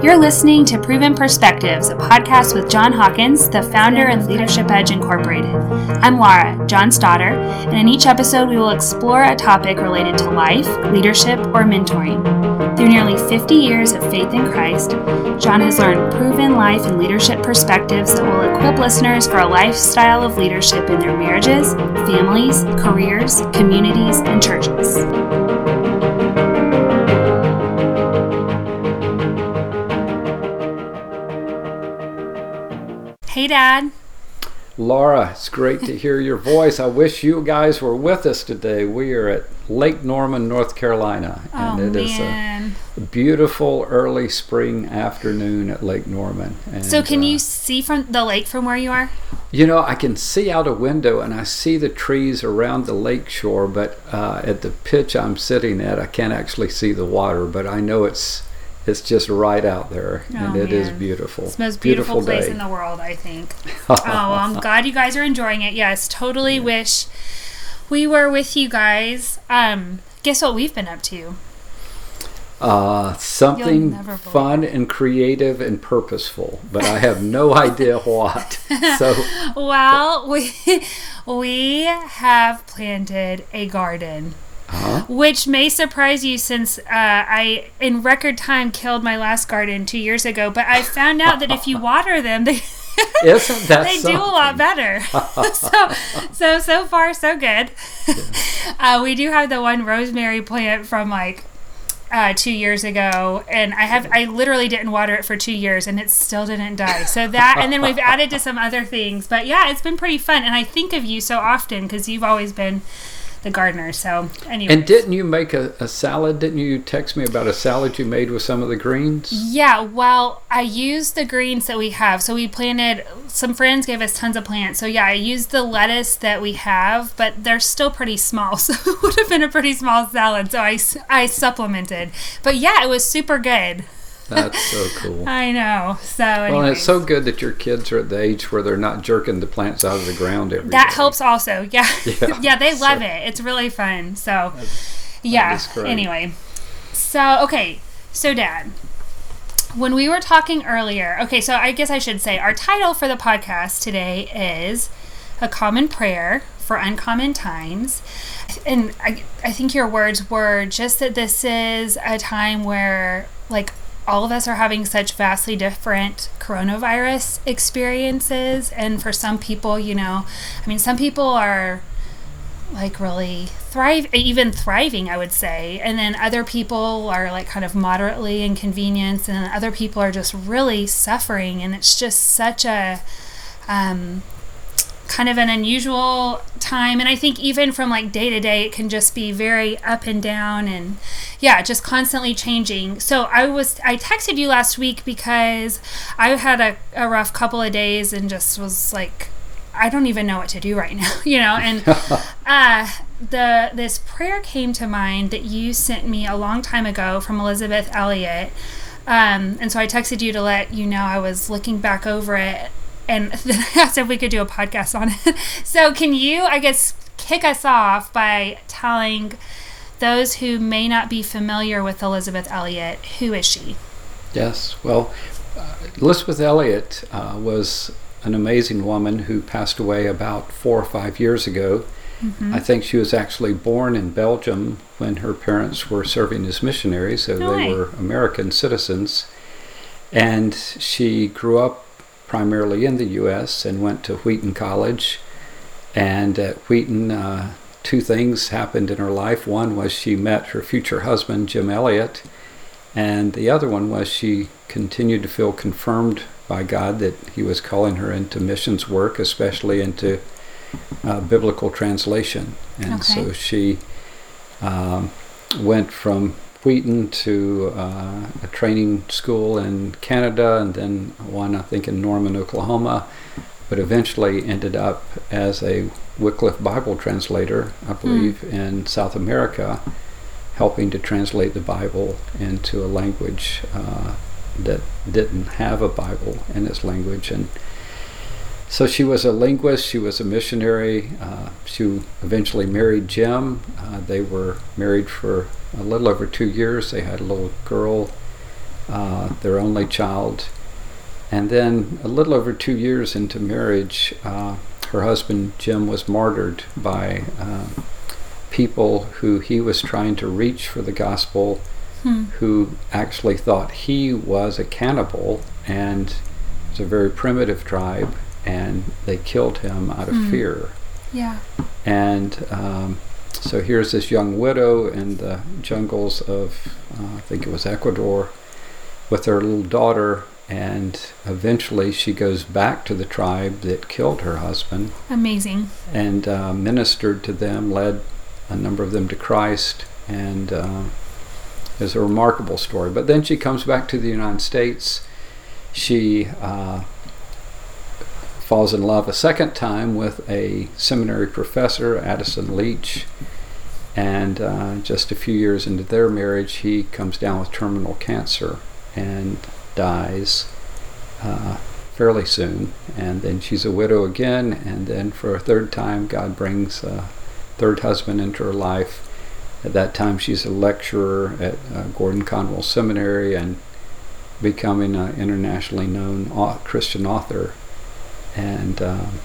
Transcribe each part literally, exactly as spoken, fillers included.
You're listening to Proven Perspectives, a podcast with John Hawkins, the founder of Leadership Edge Incorporated. I'm Laura, John's daughter, and in each episode we will explore a topic related to life, leadership, or mentoring. Through nearly fifty years of faith in Christ, John has learned proven life and leadership perspectives that will equip listeners for a lifestyle of leadership in their marriages, families, careers, communities, and churches. Hey, Dad. Laura, it's great to hear your voice. I wish you guys were with us today. We are at Lake Norman, North Carolina, and oh, it man. is a beautiful early spring afternoon at Lake Norman. And, so can uh, you see from the lake from where you are? You know, I can see out a window and I see the trees around the lake shore, but uh, at the pitch I'm sitting at, I can't actually see the water, but I know it's It's just right out there, and oh, it man. is beautiful. It's the most beautiful, beautiful place day. in the world, I think. Oh, well, I'm glad you guys are enjoying it. Yes, totally yeah. wish we were with you guys. Um, guess what we've been up to? Uh, something fun and creative and purposeful, but I have no idea what. So, well, we we have planted a garden. Uh-huh. Which may surprise you since uh, I, in record time, killed my last garden two years ago. But I found out that if you water them, they, Isn't that they something? do a lot better. so, so, so far, so good. Yeah. uh, we do have the one rosemary plant from like uh, two years ago. And I have I literally didn't water it for two years and it still didn't die. So that, and then we've added to some other things. But yeah, it's been pretty fun. And I think of you so often because you've always been the gardener. So anyway. And didn't you make a, a salad? Didn't you text me about a salad you made with some of the greens? Yeah, well, I used the greens that we have. So we planted, some friends gave us tons of plants. So yeah, I used the lettuce that we have, but they're still pretty small. So it would have been a pretty small salad. So I, I supplemented. But yeah, it was super good. That's so cool. I know. So anyways. Well, and it's so good that your kids are at the age where they're not jerking the plants out of the ground every that day. helps also. Yeah. Yeah, yeah they love so, it. It's really fun. So, that's, yeah. That anyway. So, okay. So, Dad, when we were talking earlier, okay, so I guess I should say our title for the podcast today is A Common Prayer for Uncommon Times. And I, I think your words were just that this is a time where, like, all of us are having such vastly different coronavirus experiences. And for some people, you know, I mean, some people are like really thrive, even thriving, I would say. And then other people are like kind of moderately inconvenienced. And then other people are just really suffering. And it's just such a, um, kind of an unusual time. And I think even from like day to day, it can just be very up and down and yeah, just constantly changing. So I was, I texted you last week because I had a, a rough couple of days and just was like, I don't even know what to do right now, you know, and uh, the this prayer came to mind that you sent me a long time ago from Elizabeth Elliot. Um, and so I texted you to let you know I was looking back over it. And then I asked if we could do a podcast on it. So can you, I guess, kick us off by telling those who may not be familiar with Elizabeth Elliot, who is she? Yes. Well, uh, Elizabeth Elliot uh, was an amazing woman who passed away about four or five years ago. Mm-hmm. I think she was actually born in Belgium when her parents were serving as missionaries, so no they way. were American citizens. And she grew up primarily in the U S and went to Wheaton College. And at Wheaton, uh, two things happened in her life. One was she met her future husband, Jim Elliot, and the other one was she continued to feel confirmed by God that he was calling her into missions work, especially into uh, biblical translation. And okay. so she um, went from Wheaton to uh, a training school in Canada, and then one I think in Norman, Oklahoma, but eventually ended up as a Wycliffe Bible translator, I believe, mm. in South America, helping to translate the Bible into a language uh, that didn't have a Bible in its language. And so she was a linguist, she was a missionary, uh, she eventually married Jim. Uh, they were married for a little over two years. They had a little girl uh, their only child. And then a little over two years into marriage, uh, her husband Jim was martyred by uh, people who he was trying to reach for the gospel, hmm. who actually thought he was a cannibal, and it was a very primitive tribe, and they killed him out of hmm. fear. Yeah. And um, so here's this young widow in the jungles of, uh, I think it was Ecuador, with her little daughter, and eventually she goes back to the tribe that killed her husband. Amazing. And uh, ministered to them, led a number of them to Christ, and uh, it's a remarkable story. But then she comes back to the United States. She uh, falls in love a second time with a seminary professor, Addison Leach, and uh, just a few years into their marriage, he comes down with terminal cancer and dies uh, fairly soon. And then she's a widow again, and then for a third time, God brings a third husband into her life. At that time, she's a lecturer at uh, Gordon Conwell Seminary and becoming an internationally known au- Christian author, and um,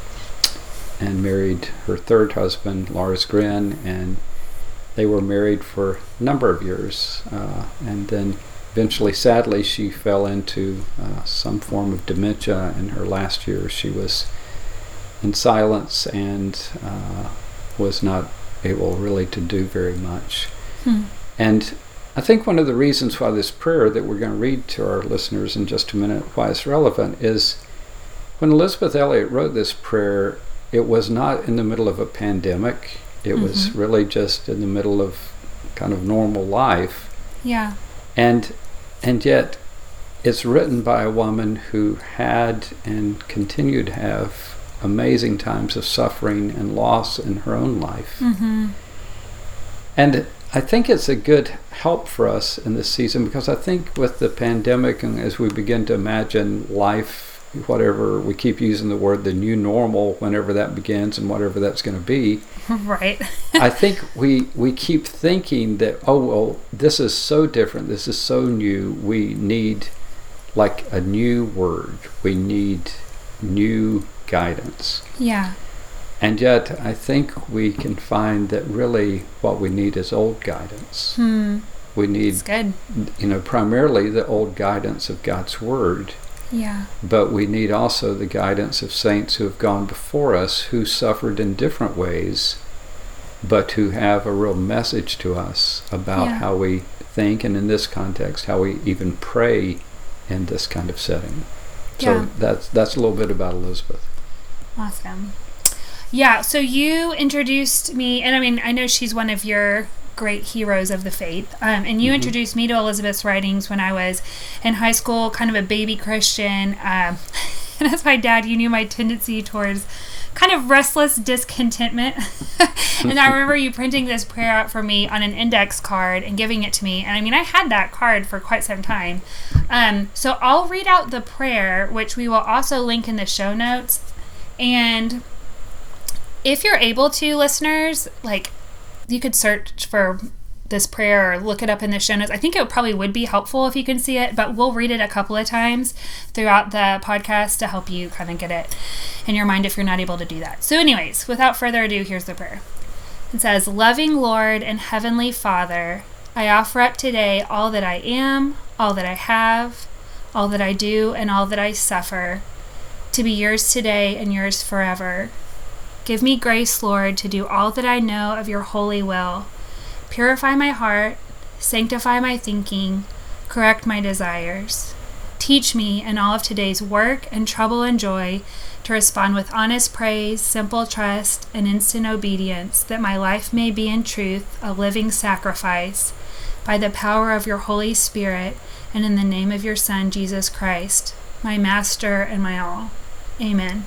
and married her third husband, Lars Gren, and they were married for a number of years, uh, and then eventually, sadly, she fell into uh, some form of dementia in her last years. She was in silence and uh, was not able really to do very much. Hmm. And I think one of the reasons why this prayer that we're going to read to our listeners in just a minute, why it's relevant, is when Elisabeth Elliot wrote this prayer, it was not in the middle of a pandemic. It mm-hmm. was really just in the middle of kind of normal life. Yeah. And and yet it's written by a woman who had and continued to have amazing times of suffering and loss in her own life. Mm-hmm. And I think it's a good help for us in this season, because I think with the pandemic, and as we begin to imagine life, whatever, we keep using the word the new normal whenever that begins and whatever that's going to be. Right. I think we we keep thinking that, oh, well, this is so different, this is so new, we need like a new word, we need new guidance. Yeah. And yet I think we can find that really what we need is old guidance. Hmm. We need, That's good. you know, primarily the old guidance of God's Word. Yeah. But we need also the guidance of saints who have gone before us, who suffered in different ways, but who have a real message to us about yeah. how we think, and in this context, how we even pray in this kind of setting. So yeah. that's that's a little bit about Elisabeth. Awesome. Yeah, so you introduced me, and I mean, I know she's one of your great heroes of the faith, um, and you mm-hmm. introduced me to Elisabeth's writings when I was in high school, kind of a baby Christian, um, and as my dad, you knew my tendency towards kind of restless discontentment, and I remember you printing this prayer out for me on an index card and giving it to me, and I mean, I had that card for quite some time, um, so I'll read out the prayer, which we will also link in the show notes, and if you're able to, listeners, like, you could search for this prayer or look it up in the show notes. I think it probably would be helpful if you can see it, but we'll read it a couple of times throughout the podcast to help you kind of get it in your mind if you're not able to do that. So anyways, without further ado, here's the prayer. It says, "Loving Lord and Heavenly Father, I offer up today all that I am, all that I have, all that I do, and all that I suffer, to be yours today and yours forever. Give me grace, Lord, to do all that I know of your holy will. Purify my heart, sanctify my thinking, correct my desires. Teach me in all of today's work and trouble and joy to respond with honest praise, simple trust, and instant obedience, that my life may be in truth a living sacrifice, by the power of your Holy Spirit, and in the name of your Son, Jesus Christ, my Master and my all. Amen."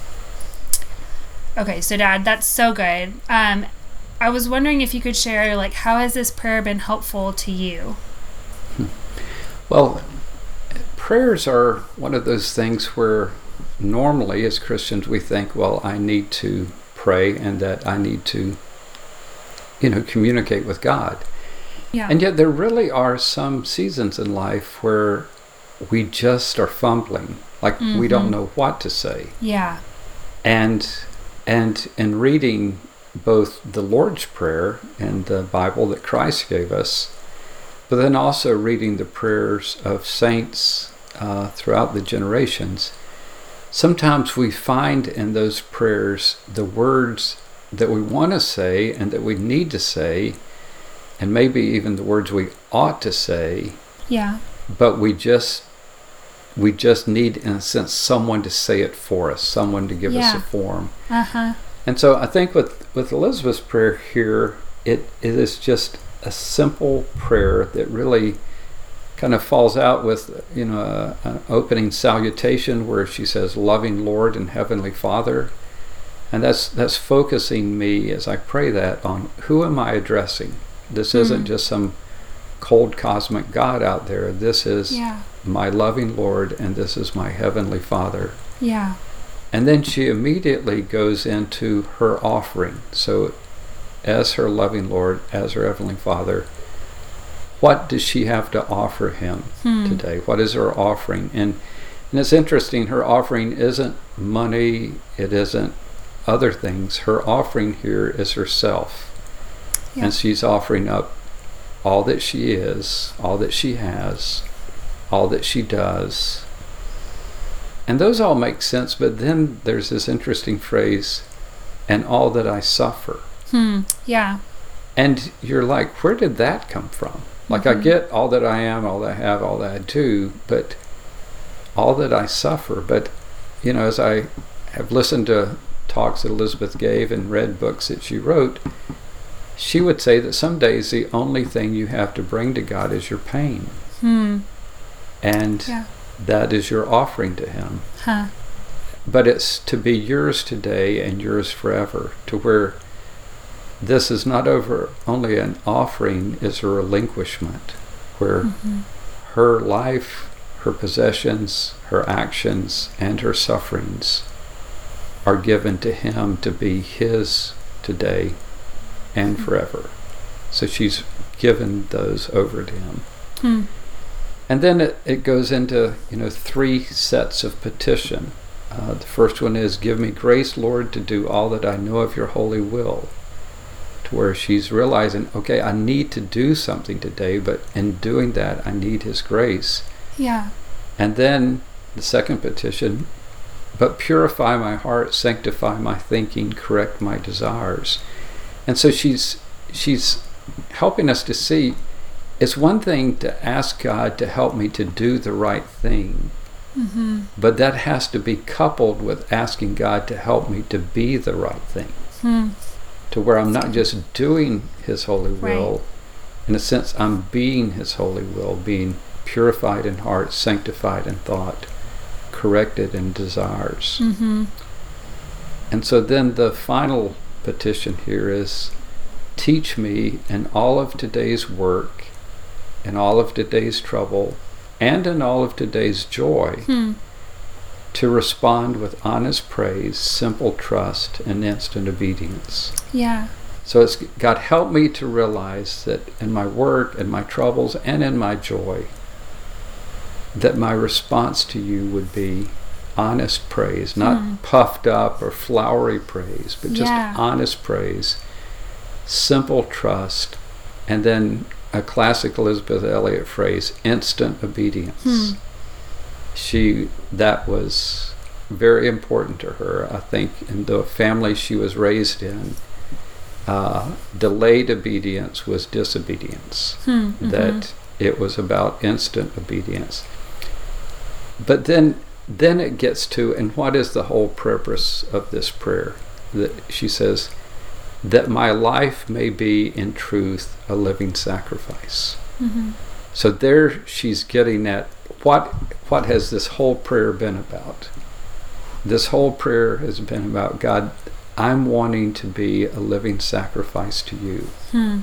Okay, so Dad, that's so good. Um, I was wondering if you could share, like, how has this prayer been helpful to you? Well, prayers are one of those things where normally as Christians we think, well, I need to pray and that I need to, you know, communicate with God. Yeah. And yet there really are some seasons in life where we just are fumbling, like mm-hmm. we don't know what to say. Yeah. And and in reading both the Lord's Prayer and the Bible that Christ gave us, but then also reading the prayers of saints uh, throughout the generations, sometimes we find in those prayers the words that we want to say and that we need to say, and maybe even the words we ought to say. Yeah. But we just we just need, in a sense, someone to say it for us, someone to give yeah. us a form. Uh-huh. And so I think with, with Elizabeth's prayer here, it, it is just a simple prayer that really kind of falls out with, you know, an opening salutation where she says, "Loving Lord and Heavenly Father." And that's that's focusing me as I pray that on who am I addressing? This mm. isn't just some cold cosmic God out there. This is yeah. my loving Lord, and this is my Heavenly Father. Yeah. And then she immediately goes into her offering. So as her loving Lord, as her Heavenly Father, what does she have to offer him hmm. today? What is her offering? And, and it's interesting, her offering isn't money, it isn't other things. Her offering here is herself. Yeah. And she's offering up all that she is, all that she has, all that she does. And those all make sense, but then there's this interesting phrase, "and all that I suffer." Hmm. Yeah. And you're like, where did that come from? Like, mm-hmm. I get all that I am, all that I have, all that I do, but all that I suffer. But, you know, as I have listened to talks that Elizabeth gave and read books that she wrote, she would say that some days the only thing you have to bring to God is your pain. Hmm. And yeah. that is your offering to him. Huh. But it's to be yours today and yours forever, to where this is not over only an offering, is a relinquishment, where mm-hmm. her life, her possessions, her actions, and her sufferings are given to him to be his today and mm-hmm. forever. So she's given those over to him. Hmm. And then it, it goes into, you know, three sets of petition. Uh, the first one is, "Give me grace, Lord, to do all that I know of your holy will." To where she's realizing, okay, I need to do something today, but in doing that, I need his grace. Yeah. And then the second petition, "But purify my heart, sanctify my thinking, correct my desires." And so she's she's helping us to see, it's one thing to ask God to help me to do the right thing, mm-hmm. but that has to be coupled with asking God to help me to be the right thing. Hmm. To where I'm not just doing his holy will, right. in a sense I'm being his holy will, being purified in heart, sanctified in thought, corrected in desires. Mm-hmm. And so then the final petition here is, "Teach me in all of today's work, in all of today's trouble, and in all of today's joy, hmm. to respond with honest praise, simple trust, and instant obedience." Yeah. So it's, God, help me to realize that in my work, in my troubles, and in my joy, that my response to you would be honest praise, not hmm. puffed up or flowery praise, but just yeah. honest praise, simple trust, and then a classic Elizabeth Elliot phrase, instant obedience. Hmm. She, that was very important to her. I think in the family she was raised in, uh, delayed obedience was disobedience. Hmm. Mm-hmm. That it was about instant obedience. But then then it gets to, and what is the whole purpose of this prayer? That she says, "That my life may be in truth a living sacrifice." Mm-hmm. So there she's getting at, what what has this whole prayer been about? This whole prayer has been about, God, I'm wanting to be a living sacrifice to you. Hmm.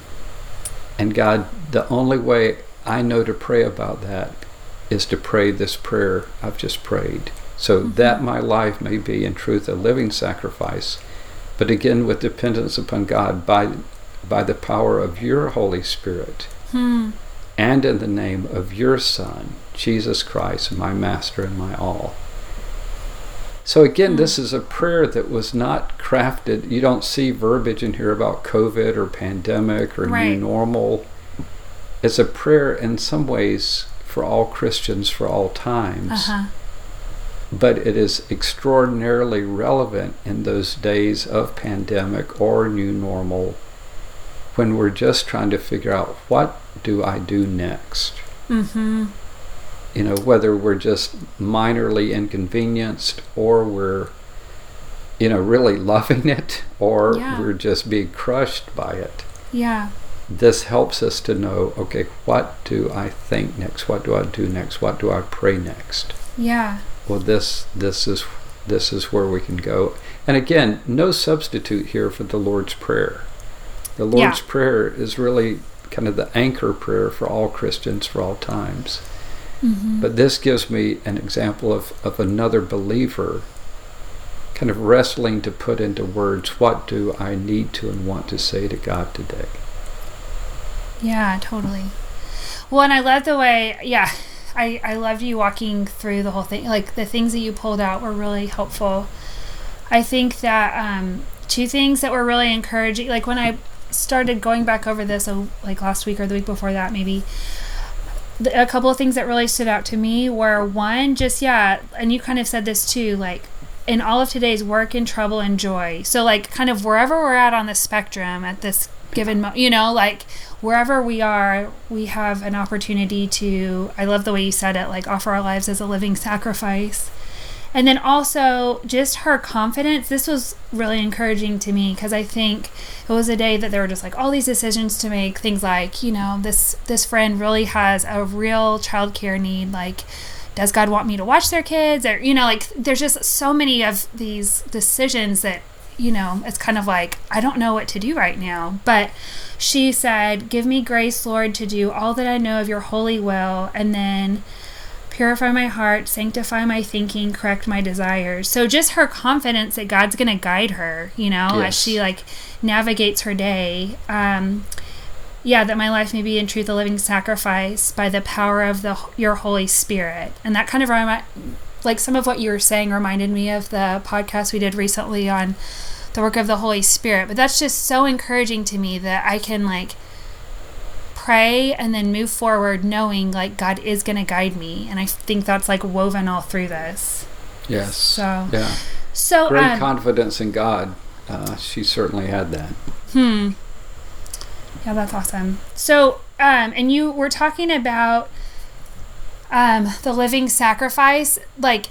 And God, the only way I know to pray about that is to pray this prayer I've just prayed. So mm-hmm. that my life may be in truth a living sacrifice, but again with dependence upon God, by by the power of your Holy Spirit, Hmm. and in the name of your Son, Jesus Christ, my Master and my all. So again, Hmm. this is a prayer that was not crafted. You don't see verbiage in here about COVID or pandemic or Right. new normal. It's a prayer in some ways for all Christians for all times. Uh-huh. But it is extraordinarily relevant in those days of pandemic or new normal, when we're just trying to figure out, what do I do next? Mm-hmm. You know, whether we're just minorly inconvenienced, or we're, you know, really loving it, or Yeah. we're just being crushed by it. Yeah. This helps us to know, okay, what do I think next? What do I do next? What do I pray next? Yeah. Well, this this is this is where we can go. And again, no substitute here for the Lord's Prayer. The Lord's Yeah. Prayer is really kind of the anchor prayer for all Christians for all times. Mm-hmm. But this gives me an example of, of another believer kind of wrestling to put into words, what do I need to and want to say to God today? Yeah, totally. Well, and I love the way, yeah, I, I loved you walking through the whole thing. Like, the things that you pulled out were really helpful. I think that um, two things that were really encouraging, like when I started going back over this, oh, like last week or the week before that, maybe, the, a couple of things that really stood out to me were, one, just, yeah, and you kind of said this too, like, in all of today's work and trouble and joy. So, like, kind of wherever we're at on the spectrum at this given moment, you know, like, wherever we are, we have an opportunity to, I love the way you said it, like, offer our lives as a living sacrifice. And then also just her confidence. This was really encouraging to me, because I think it was a day that there were just like all these decisions to make. Things like, you know, this this friend really has a real childcare need. Like, does God want me to watch their kids? Or, you know, like, there's just so many of these decisions that, you know, it's kind of like, I don't know what to do right now. But she said, give me grace, Lord, to do all that I know of your holy will. And then purify my heart, sanctify my thinking, correct my desires. So just her confidence that God's going to guide her, you know, Yes. as she like navigates her day. Um, yeah, that my life may be in truth a living sacrifice by the power of the your Holy Spirit. And that kind of remi- like some of what you were saying reminded me of the podcast we did recently on the work of the Holy Spirit. But that's just so encouraging to me that I can like pray and then move forward knowing like God is going to guide me. And I think that's like woven all through this. Yes. So, yeah. so Great um, confidence in God. Uh, she certainly had that. Hmm. Yeah, that's awesome. So, um, and you were talking about um, the living sacrifice, like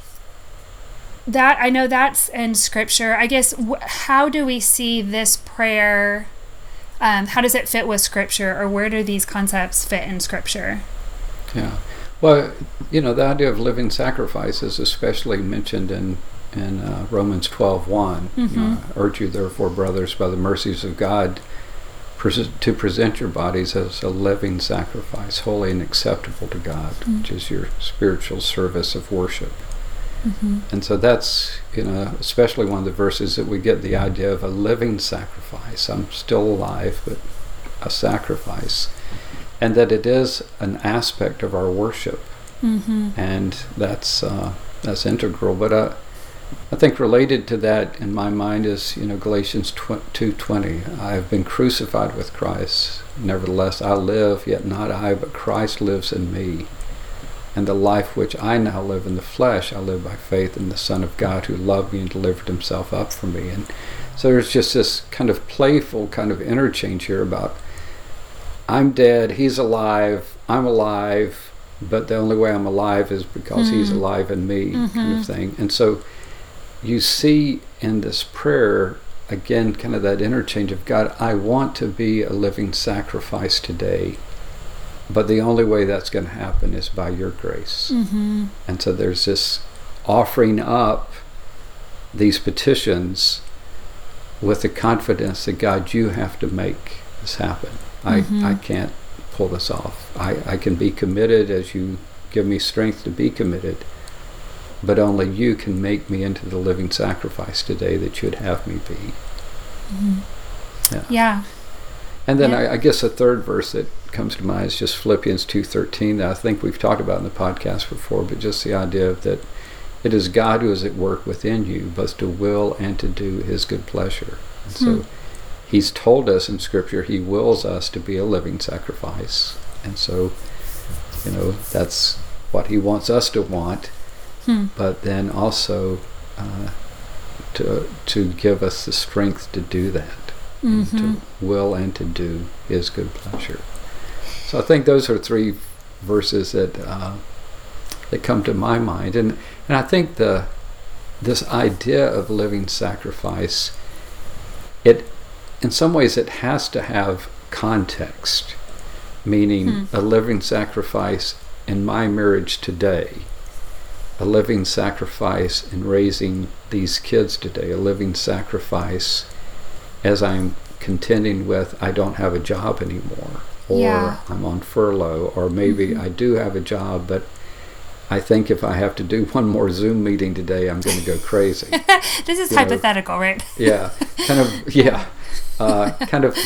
that. I know that's in Scripture. I guess, wh- how do we see this prayer? Um, how does it fit with Scripture, or where do these concepts fit in Scripture? Yeah. Well, you know, the idea of living sacrifice is especially mentioned in in uh, Romans twelve one. Mm-hmm. You know, I urge you, therefore, brothers, by the mercies of God, pres- to present your bodies as a living sacrifice, holy and acceptable to God, Mm-hmm. which is your spiritual service of worship. Mm-hmm. And so that's, you know, especially one of the verses that we get the idea of a living sacrifice. I'm still alive, but a sacrifice. And that it is an aspect of our worship. Mm-hmm. And that's uh, that's integral. But uh, I think related to that in my mind is, you know, Galatians two twenty. I have been crucified with Christ. Nevertheless, I live, yet not I, but Christ lives in me. And the life which I now live in the flesh, I live by faith in the Son of God who loved me and delivered himself up for me. And so there's just this kind of playful kind of interchange here about I'm dead, he's alive, I'm alive, but the only way I'm alive is because Mm. he's alive in me, kind Mhm. of thing. And so you see in this prayer, again, kind of that interchange of God, I want to be a living sacrifice today, but the only way that's going to happen is by your grace. Mm-hmm. And so there's this offering up these petitions with the confidence that, God, you have to make this happen. Mhm. I, I can't pull this off. I, I can be committed as you give me strength to be committed, but only you can make me into the living sacrifice today that you'd have me be. Mm-hmm. Yeah. Yeah. And then Yeah. I, I guess a third verse that comes to mind is just Philippians two thirteen that I think we've talked about in the podcast before, but just the idea of that it is God who is at work within you, both to will and to do his good pleasure. And so Hmm. he's told us in Scripture he wills us to be a living sacrifice. And so, you know, that's what he wants us to want, Hmm. but then also uh, to to give us the strength to do that, and Mm-hmm. to will and to do his good pleasure. So I think those are three verses that uh, that come to my mind, and and I think the this idea of living sacrifice, it in some ways it has to have context, meaning Hmm. a living sacrifice in my marriage today, a living sacrifice in raising these kids today, a living sacrifice as I'm contending with I don't have a job anymore, or Yeah. I'm on furlough, or maybe Mhm. I do have a job, but I think if I have to do one more Zoom meeting today, I'm going to go crazy. This is You know, hypothetical, right? Yeah, kind of, yeah. Uh, kind of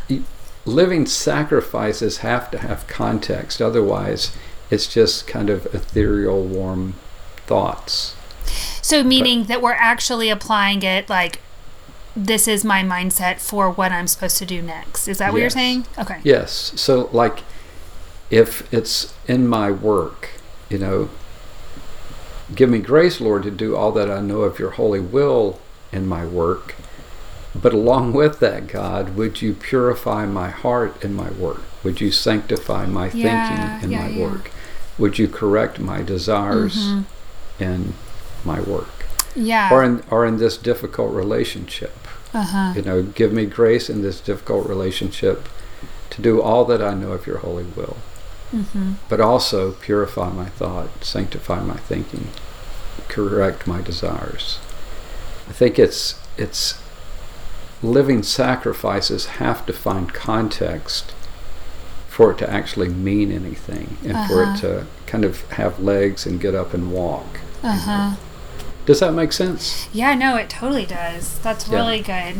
living sacrifices have to have context. Otherwise, it's just kind of ethereal, warm thoughts. So meaning that we're actually applying it like, this is my mindset for what I'm supposed to do next. Is that what you're Yes. saying? Okay. Yes. So, like, if it's in my work, you know, give me grace, Lord, to do all that I know of your holy will in my work. But along with that, God, would you purify my heart in my work? Would you sanctify my Yeah, thinking in yeah, my yeah. work? Would you correct my desires Mhm. in my work? Yeah. Or in, or in this difficult relationship? Uh-huh. You know, give me grace in this difficult relationship to do all that I know of your holy will. Mm-hmm. But also purify my thought, sanctify my thinking, correct my desires. I think it's it's living sacrifices have to find context for it to actually mean anything, and for Uh-huh. it to kind of have legs and get up and walk. Uh-huh. Does that make sense? Yeah, no, it totally does. That's Yeah. really good.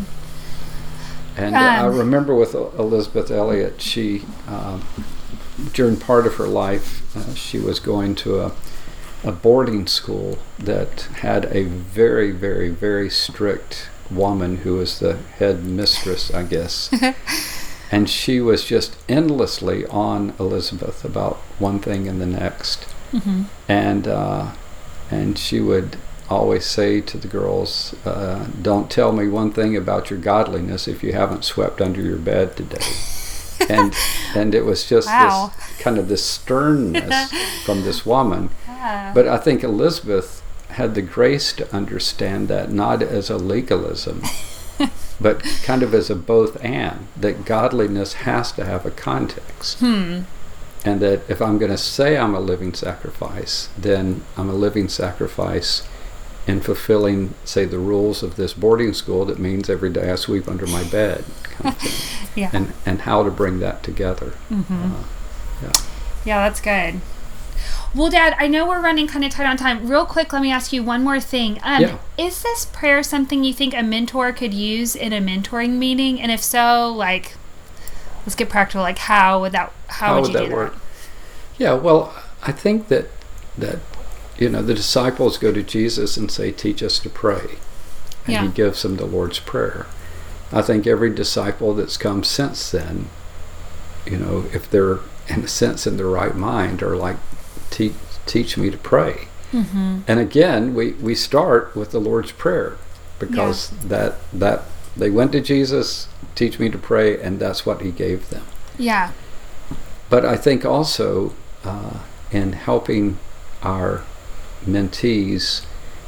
And uh, I Um, remember with Elizabeth Elliot, she, um, during part of her life, uh, she was going to a, a boarding school that had a very, very, very strict woman who was the head mistress, I guess. And she was just endlessly on Elizabeth about one thing and the next. Mm-hmm. And, uh, and she would always say to the girls, uh, don't tell me one thing about your godliness if you haven't swept under your bed today. and and it was just Wow. this kind of this sternness from this woman. Yeah. But I think Elizabeth had the grace to understand that not as a legalism, but kind of as a both and, that godliness has to have a context. Hmm. And that if I'm going to say I'm a living sacrifice, then I'm a living sacrifice in fulfilling, say, the rules of this boarding school. That means every day I sweep under my bed, kind of thing. Yeah. and and how to bring that together. Mm-hmm. Uh, yeah. Yeah, that's good. Well, Dad, I know we're running kind of tight on time. Real quick, let me ask you one more thing. Um, Yeah. Is this prayer something you think a mentor could use in a mentoring meeting? And if so, like, let's get practical. Like, how would that? How, would, you that do work? that? Yeah. Well, I think that that you know the disciples go to Jesus and say, "Teach us to pray," and Yeah. he gives them the Lord's Prayer. I think every disciple that's come since then, you know, if they're in a sense in the right mind, are like, teach, teach me to pray. Mm-hmm. And again, we, we start with the Lord's Prayer, because that that they went to Jesus, teach me to pray, and that's what he gave them. Yeah. But I think also uh, in helping our mentees,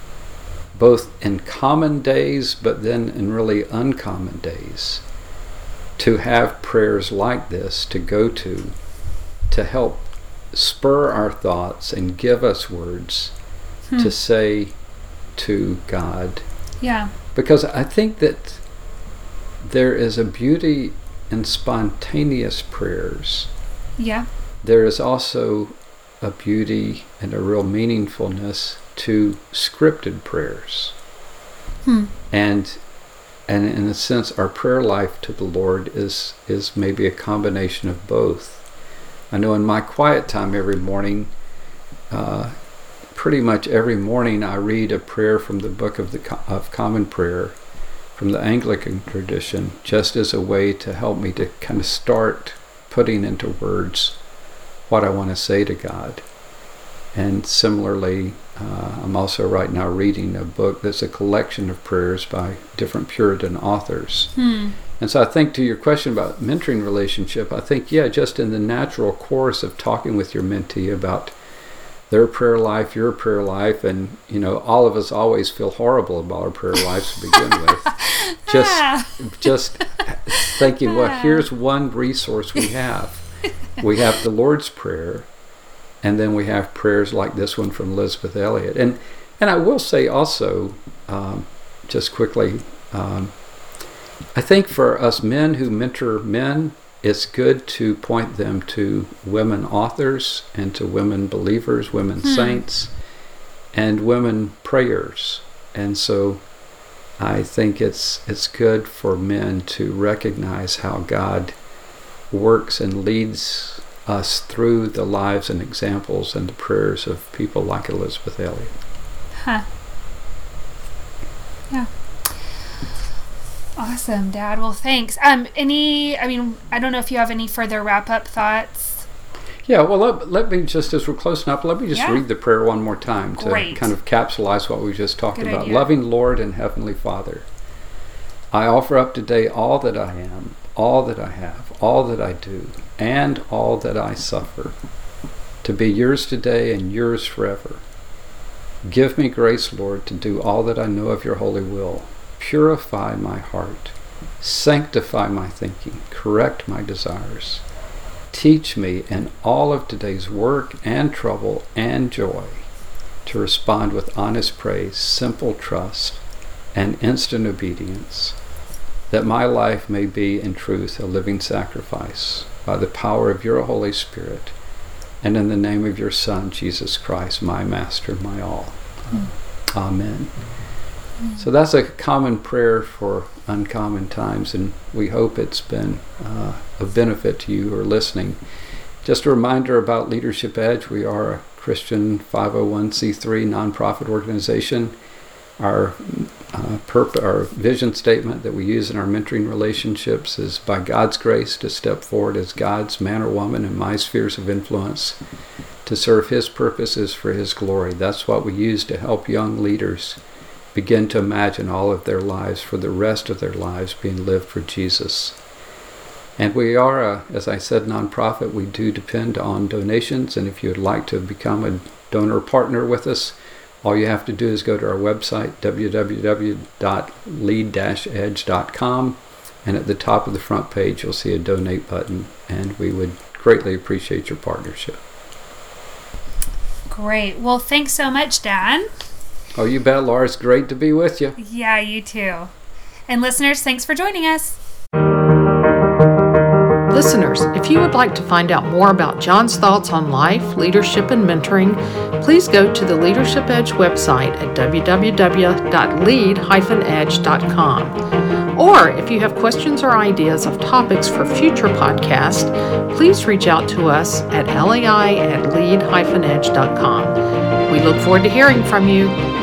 both in common days, but then in really uncommon days, to have prayers like this to go to, to help spur our thoughts and give us words Hmm. to say to God. Yeah. Because I think that there is a beauty in spontaneous prayers. Yeah. There is also a beauty and a real meaningfulness to scripted prayers. Hmm. And and in a sense, our prayer life to the Lord is is maybe a combination of both. I know in my quiet time every morning, uh, pretty much every morning I read a prayer from the Book of the of Common Prayer from the Anglican tradition, just as a way to help me to kind of start putting into words what I want to say to God. And similarly, uh, I'm also right now reading a book that's a collection of prayers by different Puritan authors. Hmm. And so I think to your question about mentoring relationship, I think, yeah, just in the natural course of talking with your mentee about their prayer life, your prayer life, and, you know, all of us always feel horrible about our prayer lives to begin with. Just, just thinking, well, here's one resource we have. We have the Lord's Prayer, and then we have prayers like this one from Elisabeth Elliot. And and I will say also, um, just quickly, um, I think for us men who mentor men, it's good to point them to women authors and to women believers, women hmm. saints, and women prayers. And so I think it's it's good for men to recognize how God works and leads us through the lives and examples and the prayers of people like Elisabeth Elliot. Huh. Yeah. Awesome, Dad. Well, thanks. Um, any, I mean, I don't know if you have any further wrap-up thoughts. Yeah, well, let, let me just, as we're closing up, let me just yeah. read the prayer one more time to Great. kind of capsulize what we just talked Good about. idea. Loving Lord and Heavenly Father, I offer up today all that I am, all that I have, all that I do, and all that I suffer, to be yours today and yours forever. Give me grace, Lord, to do all that I know of your holy will. Purify my heart, sanctify my thinking, correct my desires. Teach me in all of today's work and trouble and joy to respond with honest praise, simple trust, and instant obedience, that my life may be in truth a living sacrifice by the power of your Holy Spirit, and in the name of your Son, Jesus Christ, my Master, my all. Mm. Amen. So that's a common prayer for uncommon times, and we hope it's been uh, a benefit to you who are listening. Just a reminder about Leadership Edge. We are a Christian five oh one c three nonprofit organization. Our uh, purpose, our vision statement that we use in our mentoring relationships is, by God's grace, to step forward as God's man or woman in my spheres of influence to serve His purposes for His glory. That's what we use to help young leaders begin to imagine all of their lives, for the rest of their lives, being lived for Jesus. And we are, a, as I said, nonprofit. We do depend on donations, and if you would like to become a donor partner with us, all you have to do is go to our website, w w w dot lead dash edge dot com, and at the top of the front page you'll see a donate button, and we would greatly appreciate your partnership. Great. Well, thanks so much, Dan. Oh, you bet, Laura. It's great to be with you. Yeah, you too. And listeners, thanks for joining us. Listeners, if you would like to find out more about John's thoughts on life, leadership, and mentoring, please go to the Leadership Edge website at w w w dot lead dash edge dot com. Or if you have questions or ideas of topics for future podcasts, please reach out to us at lai at lead dash edge dot com. We look forward to hearing from you.